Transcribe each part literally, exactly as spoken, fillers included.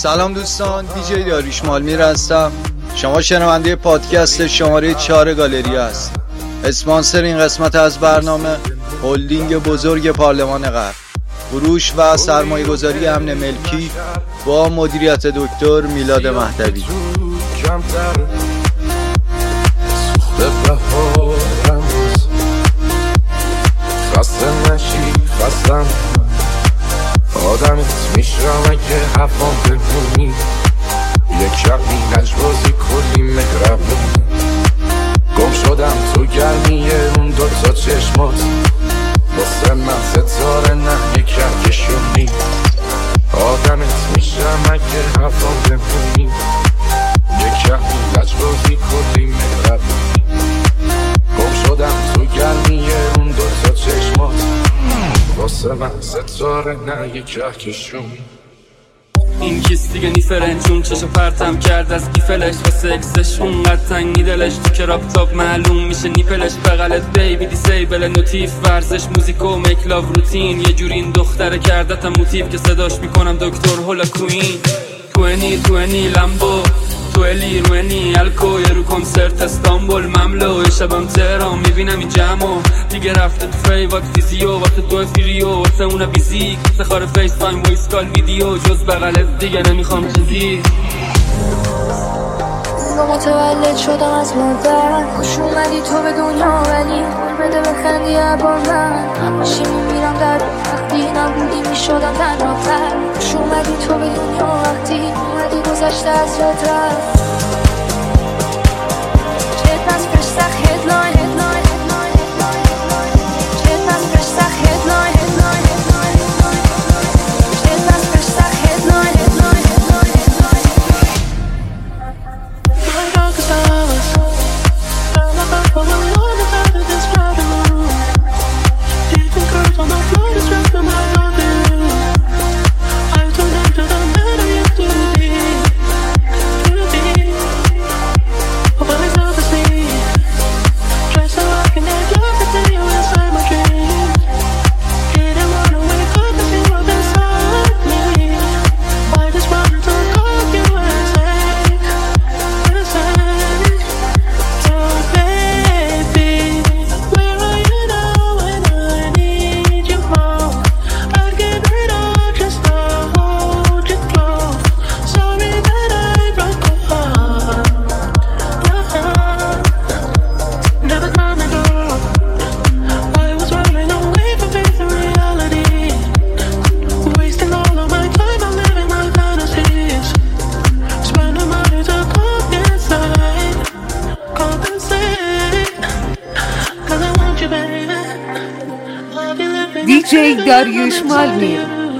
سلام دوستان، دیجی داریوش مالمیر هستم. شما شنونده پادکست شماره چهار گالری هست. اسپانسر این قسمت از برنامه هلدینگ بزرگ پارلمان غرب، فروش و سرمایه گذاری امن ملکی با مدیریت دکتر میلاد مهدوی. خسته نشی خستم آدمت میشم اگه حفام بمونی، یک شبی نجبازی کلی مهربونی. گم شدم تو گرمی اون دوتا چشمات، واسه من ستاره نه یک کهکشونی. آدمت میشم اگه حفام بمونی، یک شبی نجبازی کلی مهربونی. گم شدم تو گرمی اون دوتا چشمات، واسه من ستاره نه یک کهکشون. این کیس دیگه نیفرنجون چشم پرتم کرد از گیفلش واسه اکسش اونقدر تنگی دلش تو کراپ تاپ معلوم میشه نیپلش. بغلت بیبی دیسیبل نوتیف ورزش موزیک و میکلاو روتین. یه جوری این دختره کردتم موتیف که صداش میکنم دکتر هولا کوین. توینی توینی لمبو تویلی روینی الکو یه رو کنسرت استانبول مملو. شبم تهران میبینم این جمعو دیگه رفته تو فیوات فیزیو واسه تو فیریو واسه اونا بیزیک سخار فیس تایم ویس کال ویدیو جز بغلت دیگه نمیخوام چیزی. متولد شدم از مردن، خوش اومدی تو به دنیا ولی بده بخندی عبار من. همشی میمیرم در وقتی نبودی میشدم تنها تر. خوش اومدی تو به دنیا وقتی اومدی گذشته از یاد رفت. چت از پشت سخ هدلاین هدلاین هدلاین هدلاین. چت از پشت سخ هدلاین هدلاین هدلاین. چت از پشت سخ هدلاین هدلاین هدلاین هدلاین. دیجی داریوش مالمیر.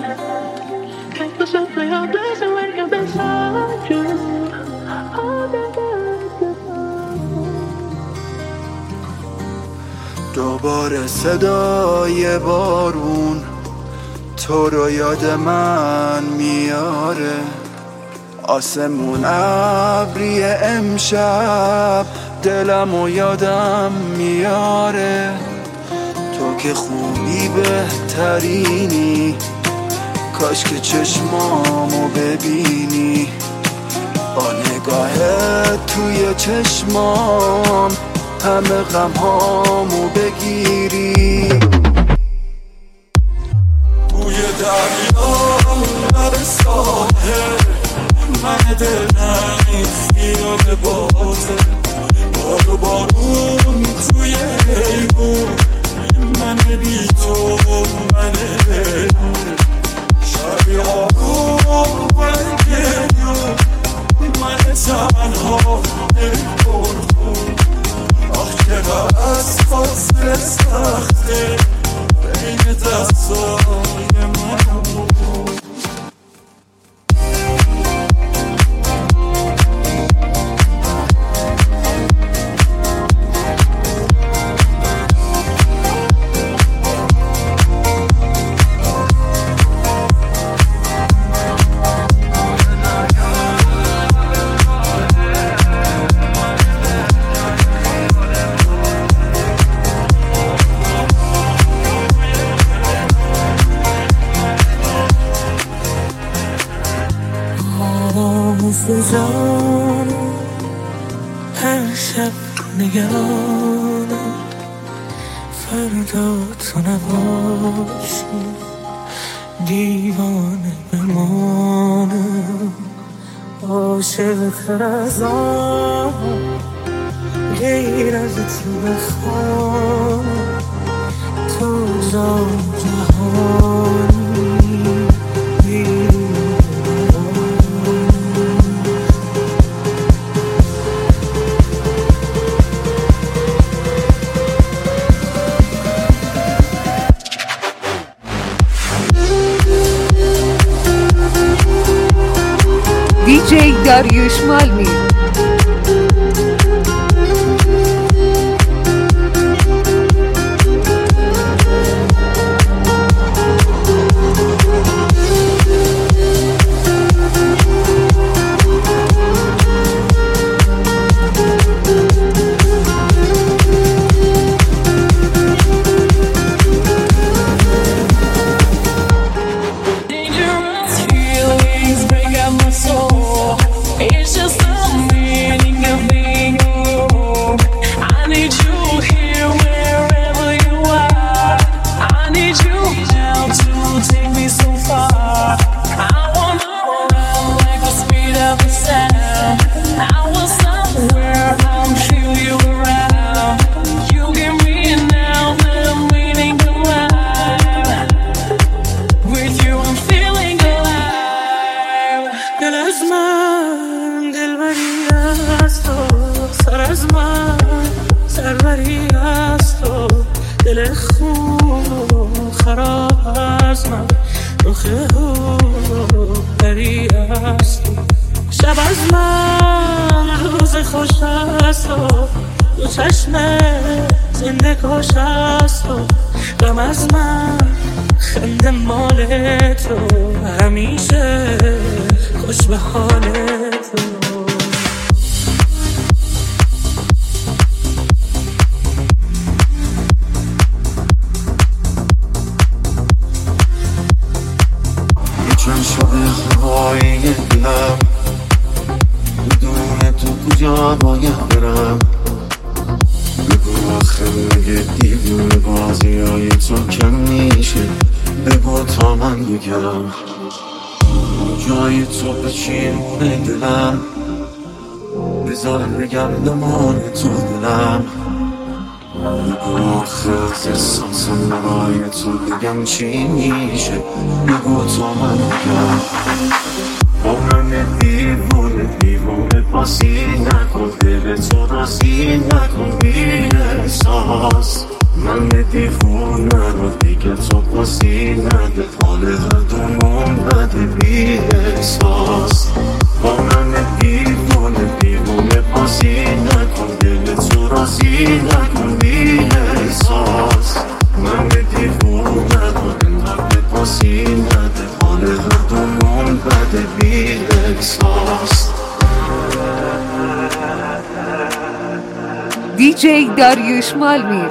دوباره صدای بارون تو رو یاد من میاره. آسمون ابری امشب دلمو یادم میاره. تو که خوبی بهترینی، کاش که چشمامو ببینی. با نگاهت توی چشمام همه غمهامو بگیری. بوی دریا لب ساحل من دلنگ خیال باته. بارو بارون توی ایمون من بی تو من شبی آروم من گریون من تنها نمیخور خون. آخ چقدر از فاصله سخته بین دستای من و مثل جانم هر شب نگرانم فردا تو نباشی دیوانه بمانم عاشق‌تر از آن غیر از تو بخوانم تو جان جهانی دیجی داریوش مالمیر. دل خوب خراب از من رخ بری است شب از من روز خوش است دو چشم زنده کاش است غم از من خنده مال تو همیشه خوش به حال تو چون شده های دلم بدون تو کجا باید برم بگو آخه مگه دیوونه بازی های تو کم میشه بگو تا من بگم جای تو بچینونه دلم بذار بگم دمان تو دلم بگو آخه احساسم برای تو بگم چی میشه بگو تا من بگم با من دیوونه دیوونه پاسی نکن دل تو راضی نکن بی احساس من دیوونه رو دیگه تو پاسی نده حال هر دومون بده بی احساس با من دیوونه دیوونه پاسی نکن دل تو راضی نکن بی احساس من دیوونه رو انقدر پاسی نده حال هر دومون بده بی احساس دیجی داریوش مالمیر.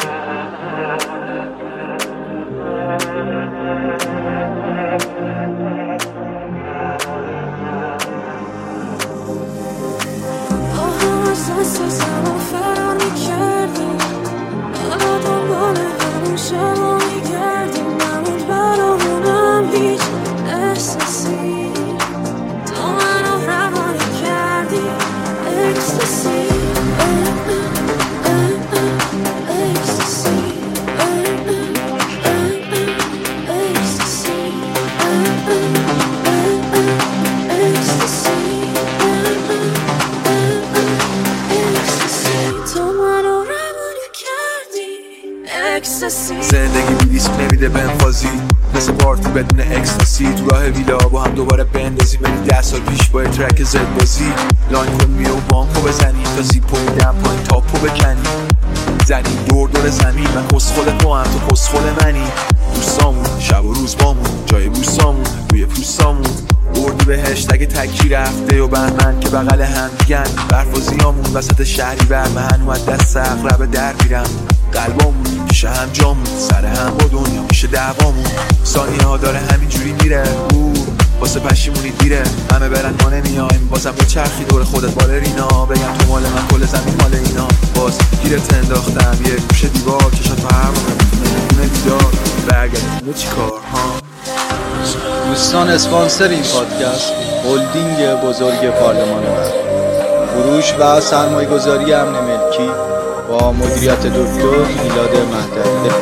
زندگی بی ریسک نمیده بنفازی مثل پارتی بدون اکستاسی تو راه ویلا با هم دوباره بندازیم ولی ده سال پیش با ترک زد بازی لاین کن میو بانکو بزنی تا زیپو میدم پایین تاپو بکنی زنی دور دور زمین من کسخل تو هم تو کسخل منی دوستامون شب و روز بامون جای بوسامون روی پوستامون بردی بهشت اگه تکی رفته و بهمن که بغل هم دیگن برفازیامون وسط شهری برمهن اومد دست اقرب در میرم قلبامون میشه هم جامون سر هم با دنیا میشه دعوامون ثانیه ها داره همینجوری میره او واسه پشیمونی دیره، همه برن ما نمیایم. بازم یه چرخی دور خودت بالرینا، بگم تو مال من کل زمین مال اینا. باز گیرت انداختم یه گوشه دیوار، چشات تو هر موقع میتونه دیدار برگردیم چی کار ها. دوستان، اسپانسر این پادکست هلدینگ بزرگ پارلمان غرب، فروش و سرمایه گذاری امن ملکی با مدیریت دکتر میلاد مهدوی.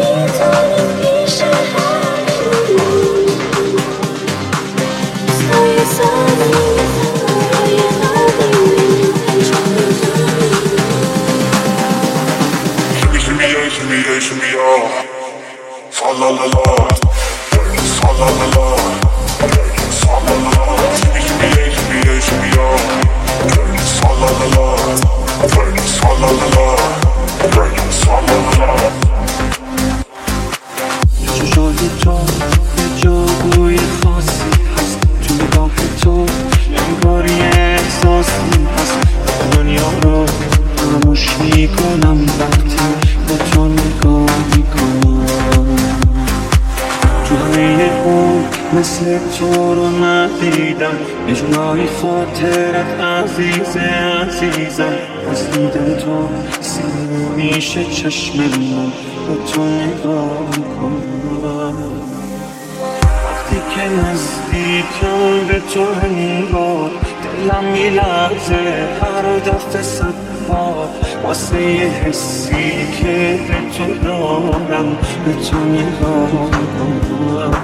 چشای تو یه جادوی خاصی هست، تو نگاه تو انگاری احساسی هست. دنیا رو فراموش میکنم وقتی با تو نگاه میکنم. تو همه اون مثل تو رو ندیدم، یه جورایی خاطرت عزیزه عزیزم. از دیدن تو سیر میشه چشم من، با تو نگاه میکنم. وقتی که نزدیکم به تو انگار دلم میلرزه هر دفعه صد بار، واسه یه حسی که به تو دارم به تو نگاه میکنم.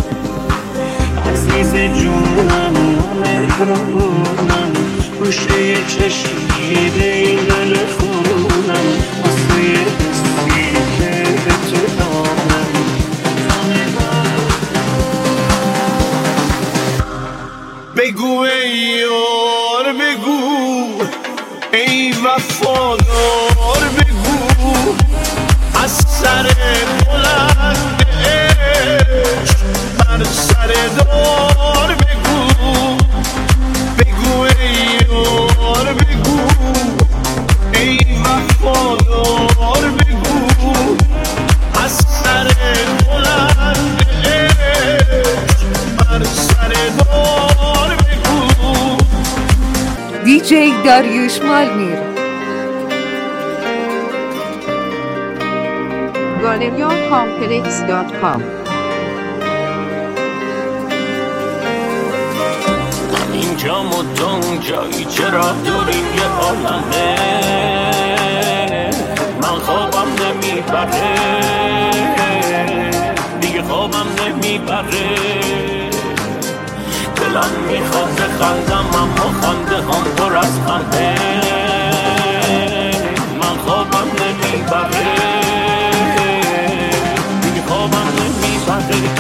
عزیز جونم مهربونم، گوشه یه چشمی به این دل خونم، واسه یه حسی که به تو دارم. بگو ای یار بگو، ای وفادار بگو، از سر بلند عشق بر سر دار بگو. بگو ای یار بگو، ای وفادار بگو، از سر بلند عشق بر سر دار بگو. دیجی داریوش مالمیر، گالریا کامپلکس دات کام. اینجا مدام جایی چرا دوریم یه عالمه، من خوابم نمیبره دیگه، خوابم نمیبره. دلم میخواد بخندم اما خنده هم پر از خنده، من خوابم نمیبره دیگه، خوابم نمیبره.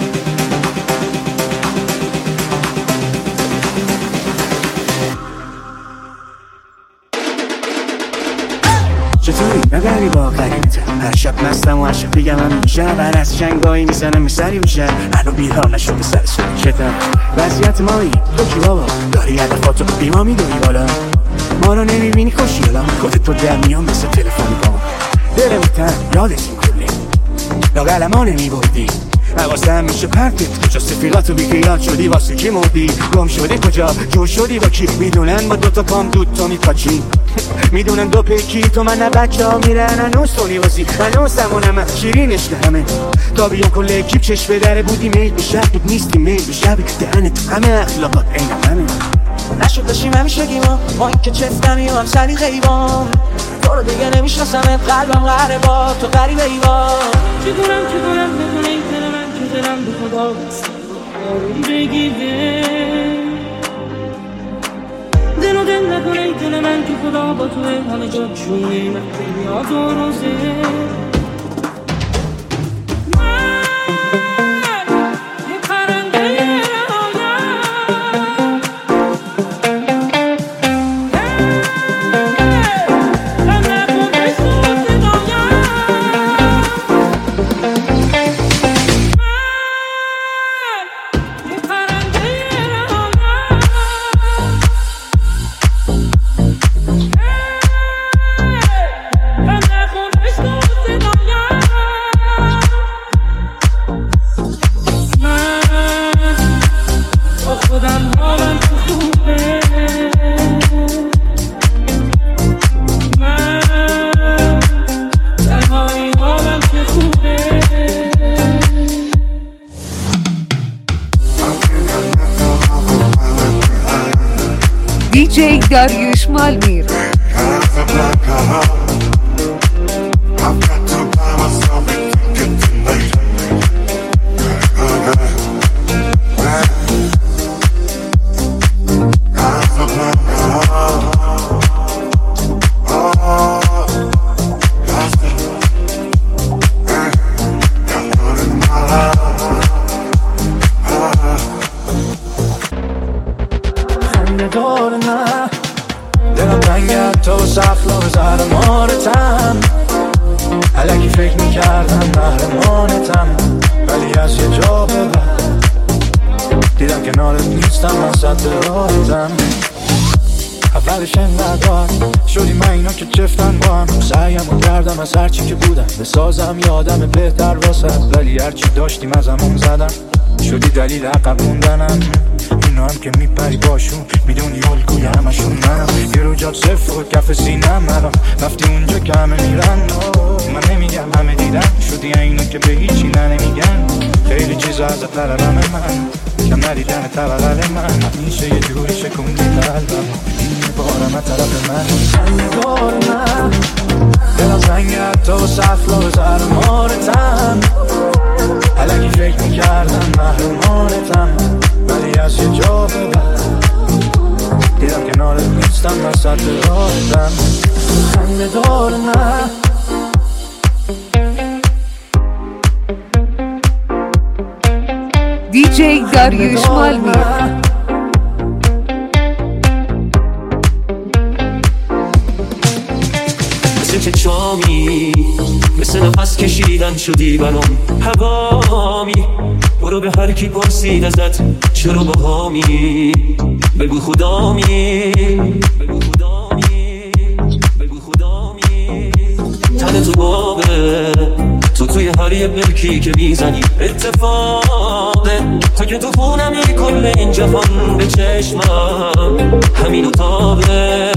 چطوری نگری با قریبتر، هر شب مستم و هر شب بگم هم میشه، بر از شنگایی میزنم میسری میشه، هنو بیدار نشده سر سوچتم. وضعیت مایی تو کی بابا، داری هدفاتو بیما میدونی بالا، ما رو نمیبینی خوشیالا، خودت تو در میان مثل تلفنی با دلم تن یادت میکنی، لاغل ما نمیبردی حواسم میشه پرتت، کجا سفیراتو بیخیال شدی واسه کی مردی، گم شدی کجا جور شدی با کی، میدونن با دوتا پام دود تو میپاچی، میدونن دو پیکی تو من نه بچه ها میرن هنوز تو نیوازی، هنوز زمانم شیرینش همه تا بیان کل اکیب چشم به دره بودی میل به شب بود نیستی میل به شب دهنت همه اخلاقات این همه نشد داشتیم همیشگی ما ما این که چفتمی و هم سری غیبان، تو رو دیگه نمیشناسمت قلبم قهره با تو غریبه ایوان. چطورم چطورم بدون این دل من که دلم به خدا آروم بگیره، دل و دل نکنه ای دل من که خدا با توه همه جا چونه من نیاز و روزه. I'm not gonna دی جی داریوش مالمیر. دلم رنگت تو سخلا و زرمارتم علکی فکر میکردم محرمانتم ولی از یه جا به بعد دیدم کنارت نیستم من سطح راحتم اولش انقدر شدی من اینا که چفتن با هم سعیم و کردم از هرچی که بودم بسازم یادم بهتر واسد ولی هرچی داشتیم از همون زدم شدی دلیل عقب موندنم اینا هم که میپری باشون میدونی الگوی همشون منم یه رو جاد صفر و کف سینم الان رفتی اونجا که همه میرن من نمیگم همه دیدن شدی اینا که به هیچی نه نمیگن خیلی چیزا ازت طلبم من کم ندیدن طبقل من میشه یه جوری شکوندی قلبم این بارم طرف من بار من دلم زنگت تو سخلا و زرمارتم علکی فکر میکردم محرمانتم ولی از یه جا به بعد دیدم کنارت نیستم من سطح راحتم خنده دار نه دی جی داریوش مالمیر. مثل که چامی مثل نفس کشیدن شدی برام هوامی برو به هر کی پرسید ازت چرا با هامی بگو خدامی بگو خدامی بگو خدامی تن تو بابه تو توی هر یه بلکی که میزنی اتفاقه تا که تو خونمی کل این جهان به چشمم همین اتاقه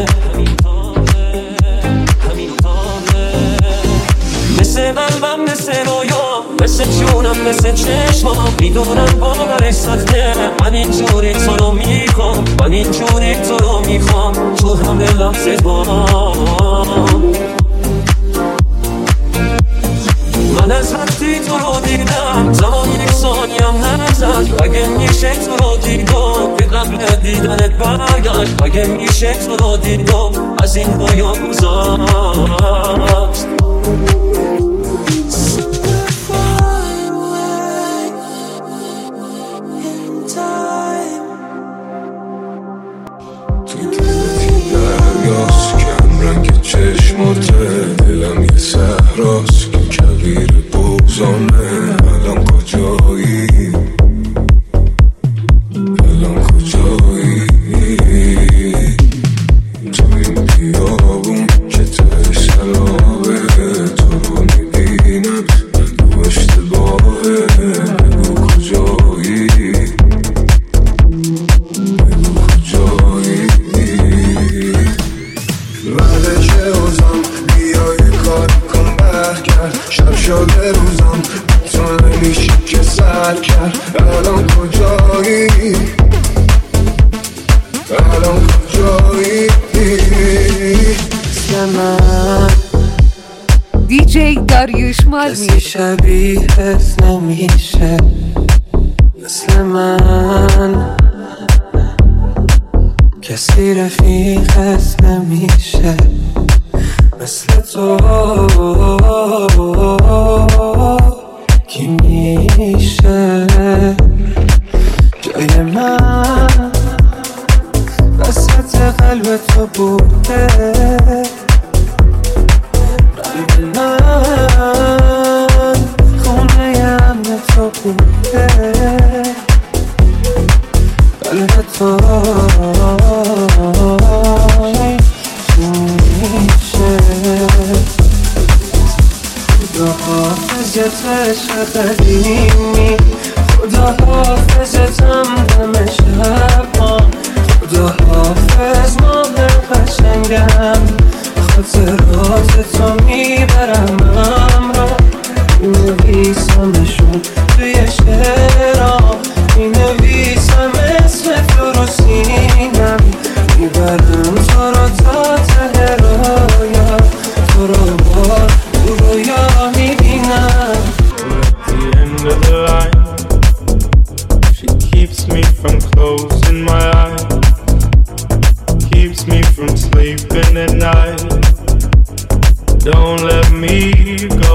مثل قلبم مثل رویا مثل جونم مثل چشمام میدونم باورش سخته من اینجوری تو رو میخوام من اینجوری تو رو میخوام تو همه لحظه بام من از وقتی تو رو دیدم زمان یک ثانیم نزد اگه میشه تو رو دیدم به قبل دیدنت برگشت اگه میشه تو رو دیدم از این بایا گذاشت چشماته دلم یه صحراست که کویر بغضانه الان کجایی الان کجایی تو این بیابون که ته سلابه تو رو میبینم بگو اشتباهه بگو کجایی بگو کجایی وقت چه اوزم بیای کار کن برگرد شب شده روزم تو نمیشی که سر کرد الان کجایی الان کجایی مثل من دی جی داریوش مالمیر. کسی شبیهت نمیشه مثل من کسی رفیقت نمیشه مثل تو کی میشه جای من وسط قلب تو بوده قلب من خونه امن تو بوده قلب تو عشق قدیمی خدا حافظتم دم شبان خدا حافظ ماه قشنگم خاطرات تو میبرم همراه مینویسمشون توی شعرام مینویسم اسم تو رو سینم keeps me from closing my eyes, keeps me from sleeping at night. Don't let me go.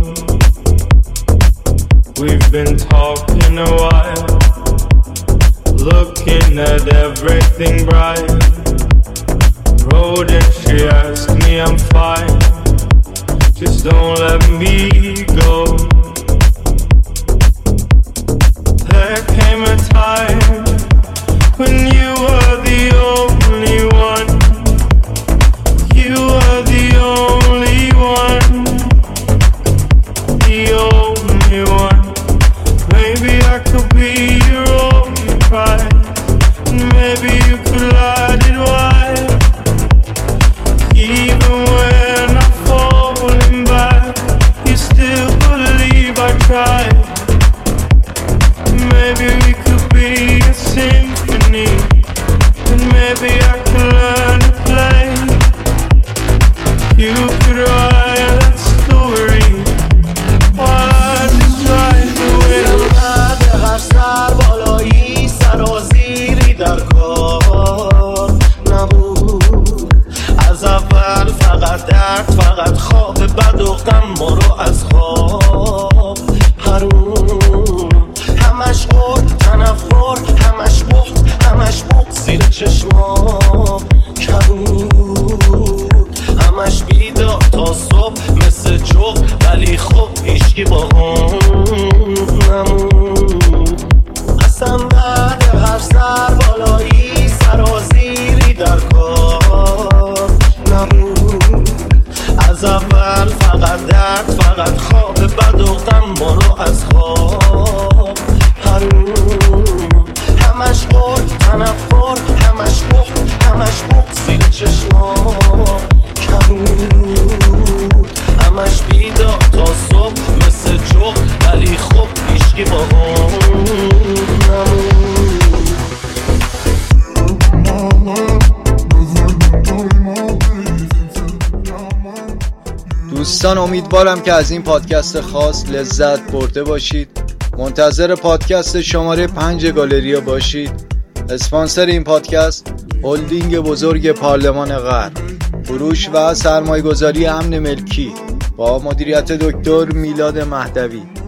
We've been talking a while, looking at everything bright. Road and she asked me I'm fine, just don't let me go. There came a time when you were the only one, you were the only one, the only one. Maybe I could be your only pride, and maybe you could light it wide. Even when I'm falling back, you still believe I tried. Maybe we could be a symphony, and maybe I could learn to play. You could write that story while I just write the way. هر سر بالایی سرازیری در کار نبود. از اول فقط درد، فقط خواب بد و غم ما رو از خواب هرون. همش غرد تنفر، همش بخت، همش بغض زیر چشمام کبود. همش بیدار تا صبح مثل جغ، ولی خب هیچکی با هم نمود. اصلا بعد هر سر بالایی سرازیری در کار نبود. از اول فقط درد، فقط خواب بد و غم ما رو از خواب هرون. همش غرد تنفر، همش بخت، همش بغض زیر چشمام کبود. همش بیدار تا صبح مثل جغ، ولی خب هیچکی با هم نمود. دوستان امیدوارم که از این پادکست خاص لذت برده باشید. منتظر پادکست شماره پنج گالریا باشید. اسپانسر این پادکست هلدینگ بزرگ پارلمان غرب، فروش و سرمایه‌گذاری امن ملکی با مدیریت دکتر میلاد مهدوی.